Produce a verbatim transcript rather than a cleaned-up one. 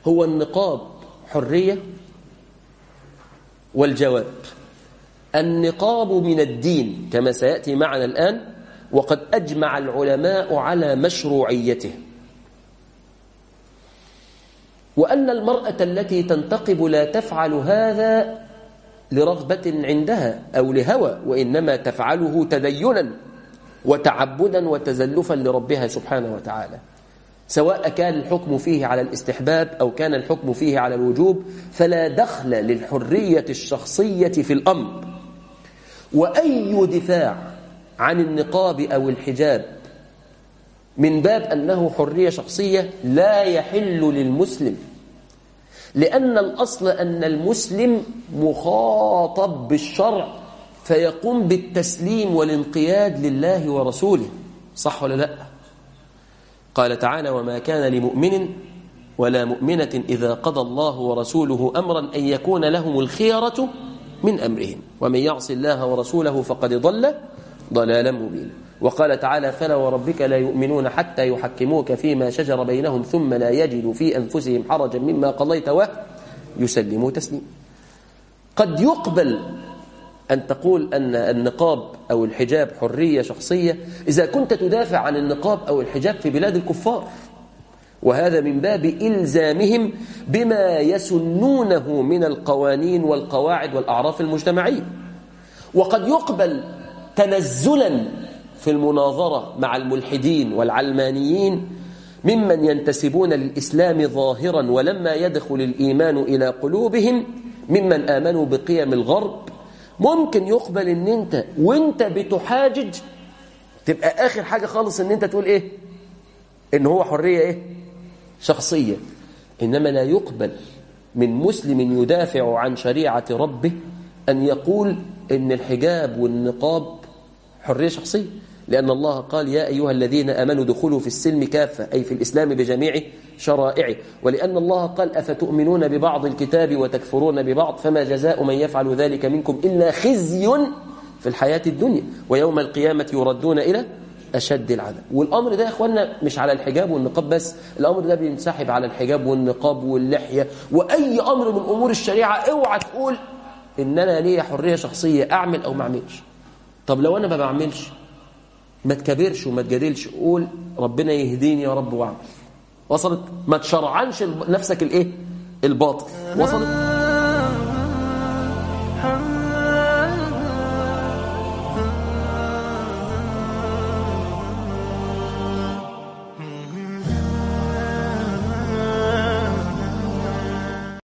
هو النقاب حرية؟ والجواب: النقاب من الدين كما سيأتي معنا الآن، وقد أجمع العلماء على مشروعيته، وأن المرأة التي تنتقب لا تفعل هذا لرغبة عندها أو لهوى، وإنما تفعله تدينا وتعبدا وتزلفا لربها سبحانه وتعالى، سواء كان الحكم فيه على الاستحباب أو كان الحكم فيه على الوجوب، فلا دخل للحرية الشخصية في الأمر. وأي دفاع عن النقاب أو الحجاب من باب أنه حرية شخصية لا يحل للمسلم، لأن الأصل أن المسلم مخاطب بالشرع فيقوم بالتسليم والانقياد لله ورسوله، صح ولا لا؟ قال تعالى: وما كان لمؤمن ولا مؤمنة إذا قضى الله ورسوله أمرا أن يكون لهم الخيرة من أمرهم ومن يعص الله ورسوله فقد ضل ضلالا مبينا. وقال تعالى: فلا وربك لا يؤمنون حتى يحكموك فيما شجر بينهم ثم لا يجدوا في أنفسهم حرجا مما قضيت ويسلموا تسليما. قد يقبل أن تقول أن النقاب أو الحجاب حرية شخصية إذا كنت تدافع عن النقاب أو الحجاب في بلاد الكفار، وهذا من باب إلزامهم بما يسنونه من القوانين والقواعد والأعراف المجتمعية. وقد يقبل تنزلا في المناظرة مع الملحدين والعلمانيين ممن ينتسبون للإسلام ظاهرا ولما يدخل الإيمان إلى قلوبهم ممن آمنوا بقيم الغرب. ممكن يقبل ان انت وانت بتحاجج تبقى اخر حاجة خالص ان انت تقول ايه؟ ان هو حرية ايه؟ شخصية. انما لا يقبل من مسلم يدافع عن شريعة ربه ان يقول ان الحجاب والنقاب حرية شخصية، لأن الله قال: يا أيها الذين آمنوا دخلوا في السلم كافة، أي في الإسلام بجميع شرائعه. ولأن الله قال: أفتؤمنون ببعض الكتاب وتكفرون ببعض فما جزاء من يفعل ذلك منكم إلا خزي في الحياة الدنيا ويوم القيامة يردون إلى أشد العذاب. والأمر ده يا أخوانا مش على الحجاب والنقاب بس، الأمر ده بينسحب على الحجاب والنقاب واللحية وأي أمر من أمور الشريعة. اوعى تقول إن أنا ليا حرية شخصية أعمل أو ما أعملش. طب لو أنا ما بعملش ما تكبرش وما تجادلش، قول ربنا يهديني يا رب واعمل. وصلت؟ ما تشرعنش نفسك الايه؟ الباطل. وصلت؟